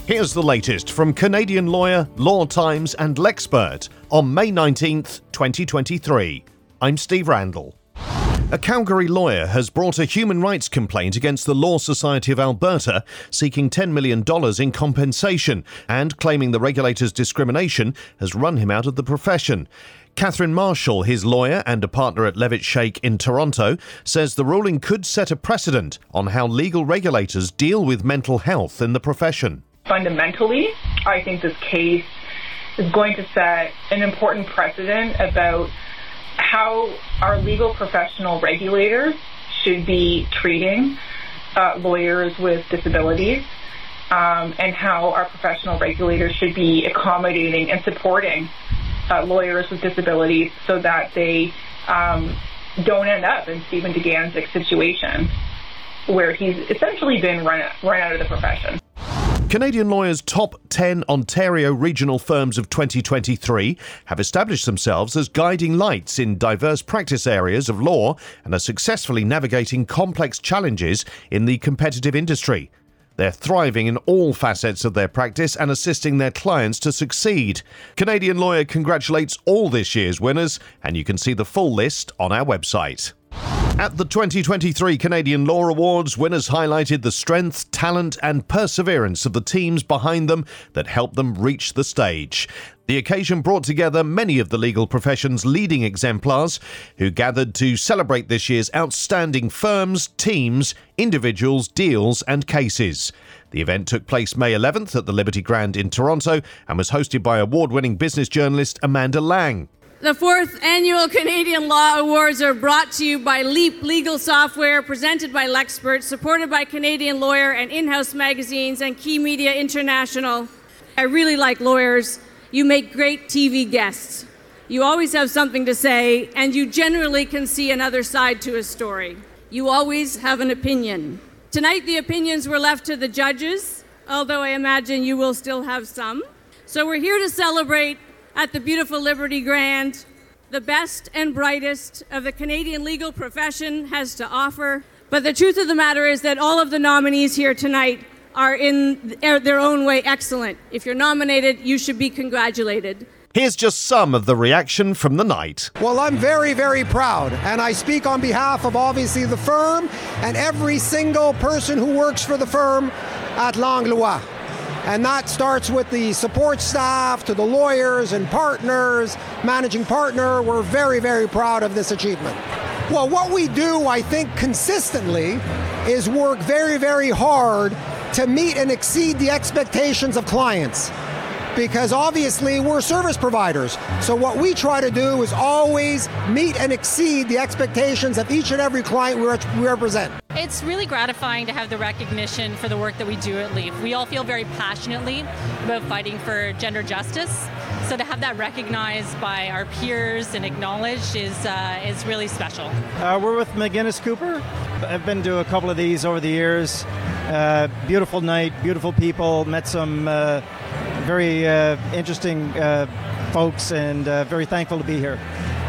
Here's the latest from Canadian lawyer, Law Times and Lexpert on May 19th, 2023. I'm Steve Randall. A Calgary lawyer has brought a human rights complaint against the Law Society of Alberta, seeking $10 million in compensation and claiming the regulator's discrimination has run him out of the profession. Catherine Marshall, his lawyer and a partner at Levitt Shake in Toronto, says the ruling could set a precedent on how legal regulators deal with mental health in the profession. Fundamentally, I think this case is going to set an important precedent about how our legal professional regulators should be treating lawyers with disabilities, and how our professional regulators should be accommodating and supporting lawyers with disabilities so that they don't end up in Stephen DeGanzic's situation, where he's essentially been run out of the profession. Canadian lawyers' top 10 Ontario regional firms of 2023 have established themselves as guiding lights in diverse practice areas of law and are successfully navigating complex challenges in the competitive industry. They're thriving in all facets of their practice and assisting their clients to succeed. Canadian Lawyer congratulates all this year's winners, and you can see the full list on our website. At the 2023 Canadian Law Awards, winners highlighted the strength, talent and perseverance of the teams behind them that helped them reach the stage. The occasion brought together many of the legal profession's leading exemplars who gathered to celebrate this year's outstanding firms, teams, individuals, deals and cases. The event took place May 11th at the Liberty Grand in Toronto and was hosted by award-winning business journalist Amanda Lang. The 4th Annual Canadian Law Awards are brought to you by Leap Legal Software, presented by Lexpert, supported by Canadian Lawyer and in-house magazines and Key Media International. I really like lawyers. You make great TV guests. You always have something to say, and you generally can see another side to a story. You always have an opinion. Tonight, the opinions were left to the judges, although I imagine you will still have some. So we're here to celebrate at the beautiful Liberty Grand, the best and brightest of the Canadian legal profession has to offer. But the truth of the matter is that all of the nominees here tonight are in their own way excellent. If you're nominated, you should be congratulated. Here's just some of the reaction from the night. Well, I'm very, very proud, and I speak on behalf of obviously the firm and every single person who works for the firm at Langlois. And that starts with the support staff to the lawyers and partners, managing partner. We're very, very proud of this achievement. Well, what we do, I think, consistently is work very, very hard to meet and exceed the expectations of clients. Because obviously we're service providers. So what we try to do is always meet and exceed the expectations of each and every client we represent. It's really gratifying to have the recognition for the work that we do at LEAF. We all feel very passionately about fighting for gender justice. So to have that recognized by our peers and acknowledged is really special. We're with McGuinness Cooper. I've been to a couple of these over the years. Beautiful night, beautiful people, met some very interesting folks, and very thankful to be here.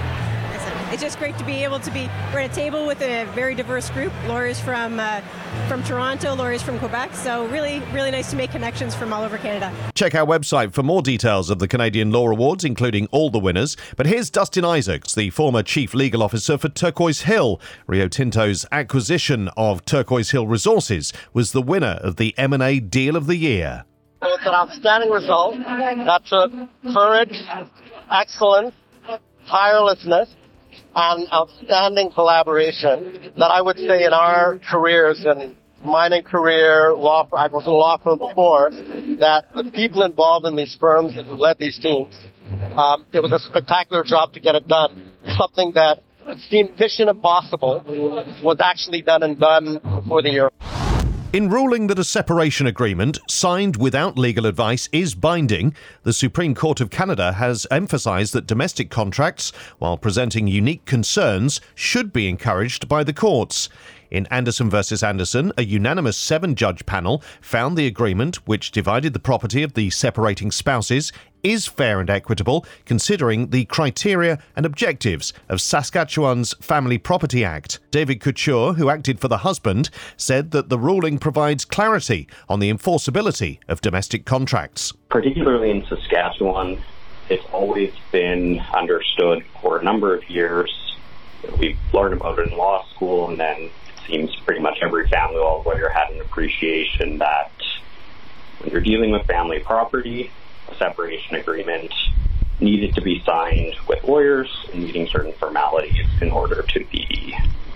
It's just great to be able to be, we're at a table with a very diverse group, lawyers from Toronto, lawyers from Quebec, so really, really nice to make connections from all over Canada. Check our website for more details of the Canadian Law Awards, including all the winners. But here's Dustin Isaacs, the former Chief Legal Officer for Turquoise Hill. Rio Tinto's acquisition of Turquoise Hill Resources was the winner of the M&A Deal of the Year. It's an outstanding result that took courage, excellence, tirelessness, and outstanding collaboration that I would say in our careers, and mining career, I was in law firm before, that the people involved in these firms who led these teams, it was a spectacular job to get it done. Something that seemed mission impossible was actually done before the year. In ruling that a separation agreement signed without legal advice is binding, the Supreme Court of Canada has emphasised that domestic contracts, while presenting unique concerns, should be encouraged by the courts. In Anderson versus Anderson, a unanimous 7-judge panel found the agreement, which divided the property of the separating spouses, is fair and equitable, considering the criteria and objectives of Saskatchewan's Family Property Act. David Couture, who acted for the husband, said that the ruling provides clarity on the enforceability of domestic contracts. Particularly in Saskatchewan, it's always been understood for a number of years. We've learned about it in law school, and then it seems pretty much every family law lawyer had an appreciation that when you're dealing with family property, a separation agreement needed to be signed with lawyers and meeting certain formalities in order to be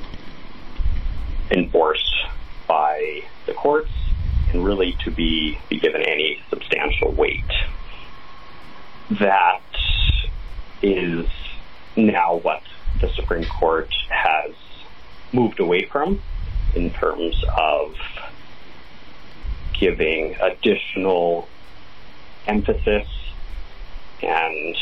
enforced by the courts and really to be given any substantial weight. That is now what the Supreme Court has moved away from in terms of giving additional emphasis and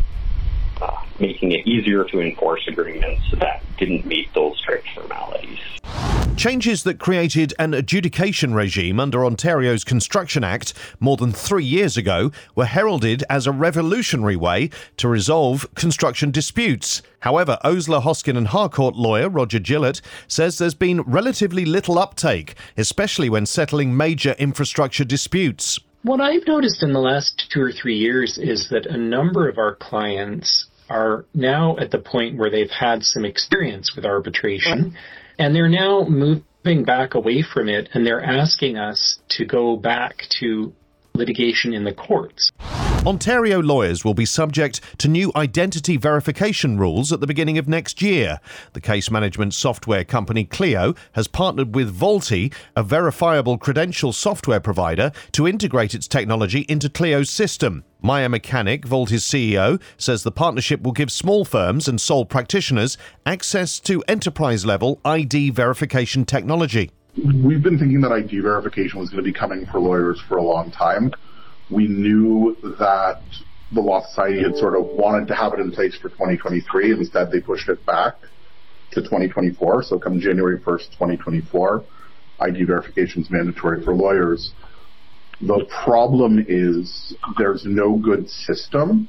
making it easier to enforce agreements that didn't meet those strict formalities. Changes that created an adjudication regime under Ontario's Construction Act more than 3 years ago were heralded as a revolutionary way to resolve construction disputes. However, Osler, Hoskin and Harcourt lawyer Roger Gillett says there's been relatively little uptake, especially when settling major infrastructure disputes. What I've noticed in the last 2 or 3 years is that a number of our clients are now at the point where they've had some experience with arbitration, and they're now moving back away from it, and they're asking us to go back to litigation in the courts. Ontario lawyers will be subject to new identity verification rules at the beginning of next year. The case management software company Clio has partnered with Volti, a verifiable credential software provider, to integrate its technology into Clio's system. Maya Mechanic, Volti's CEO, says the partnership will give small firms and sole practitioners access to enterprise-level ID verification technology. We've been thinking that ID verification was going to be coming for lawyers for a long time. We knew that the Law Society had sort of wanted to have it in place for 2023. Instead, they pushed it back to 2024. So come January 1st, 2024, ID verification is mandatory for lawyers. The problem is there's no good system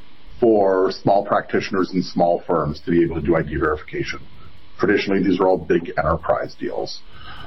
for small practitioners and small firms to be able to do ID verification. Traditionally, these are all big enterprise deals.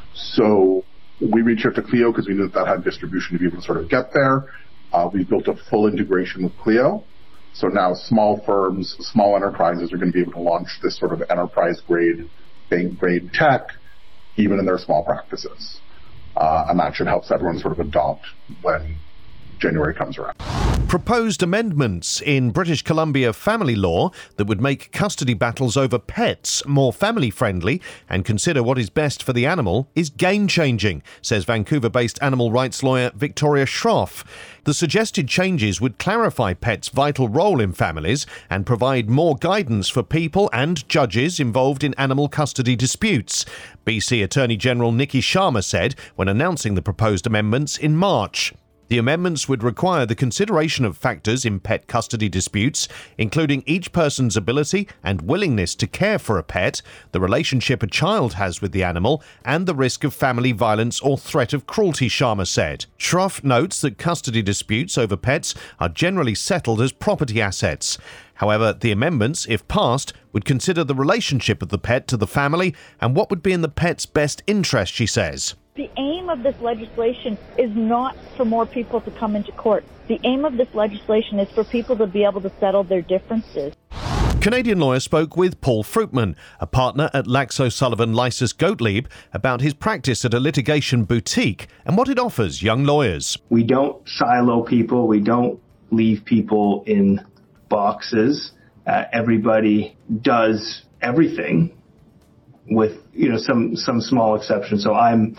So we reached out to Clio because we knew that had distribution to be able to sort of get there. We built a full integration with Clio. So now small firms, small enterprises are going to be able to launch this sort of enterprise-grade, bank-grade tech, even in their small practices. And that should help everyone sort of adopt when January comes around. Proposed amendments in British Columbia family law that would make custody battles over pets more family-friendly and consider what is best for the animal is game-changing, says Vancouver-based animal rights lawyer Victoria Schroff. The suggested changes would clarify pets' vital role in families and provide more guidance for people and judges involved in animal custody disputes, BC Attorney General Nikki Sharma said when announcing the proposed amendments in March. The amendments would require the consideration of factors in pet custody disputes, including each person's ability and willingness to care for a pet, the relationship a child has with the animal, and the risk of family violence or threat of cruelty, Sharma said. Schroff notes that custody disputes over pets are generally settled as property assets. However, the amendments, if passed, would consider the relationship of the pet to the family and what would be in the pet's best interest, she says. The aim of this legislation is not for more people to come into court. The aim of this legislation is for people to be able to settle their differences. Canadian lawyer spoke with Paul Fruitman, a partner at Lax Sullivan Lysis Gottlieb, about his practice at a litigation boutique and what it offers young lawyers. We don't silo people. We don't leave people in boxes. Everybody does everything with some small exceptions. So I'm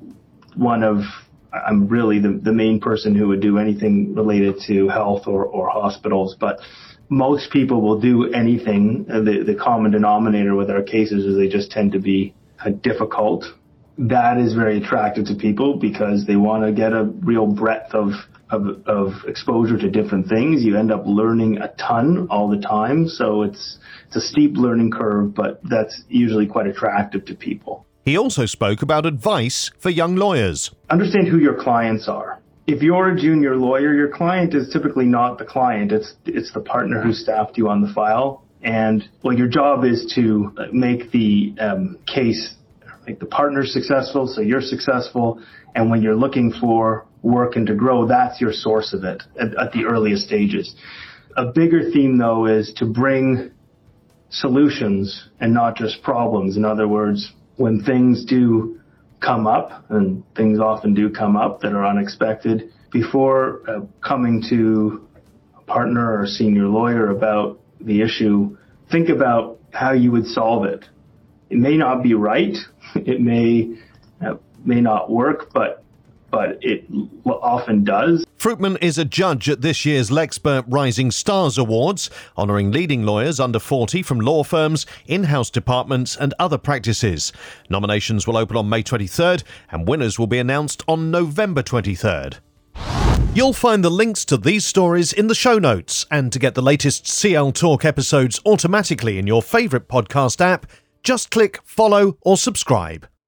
really the main person who would do anything related to health or hospitals, but most people will do anything. The common denominator with our cases is they just tend to be difficult. That is very attractive to people because they want to get a real breadth of exposure to different things. You end up learning a ton all the time. So it's a steep learning curve, but that's usually quite attractive to people. He also spoke about advice for young lawyers. Understand who your clients are. If you're a junior lawyer, your client is typically not the client. It's the partner who staffed you on the file. And your job is to make the case, make the partner successful, so you're successful. And when you're looking for work and to grow, that's your source of it at the earliest stages. A bigger theme, though, is to bring solutions and not just problems. In other words, when things do come up, and things often do come up that are unexpected, before coming to a partner or a senior lawyer about the issue, think about how you would solve it. It may not be right, it may not work, but it often does. Fruitman is a judge at this year's Lexpert Rising Stars Awards, honouring leading lawyers under 40 from law firms, in-house departments and other practices. Nominations will open on May 23rd and winners will be announced on November 23rd. You'll find the links to these stories in the show notes, and to get the latest CL Talk episodes automatically in your favourite podcast app, just click follow or subscribe.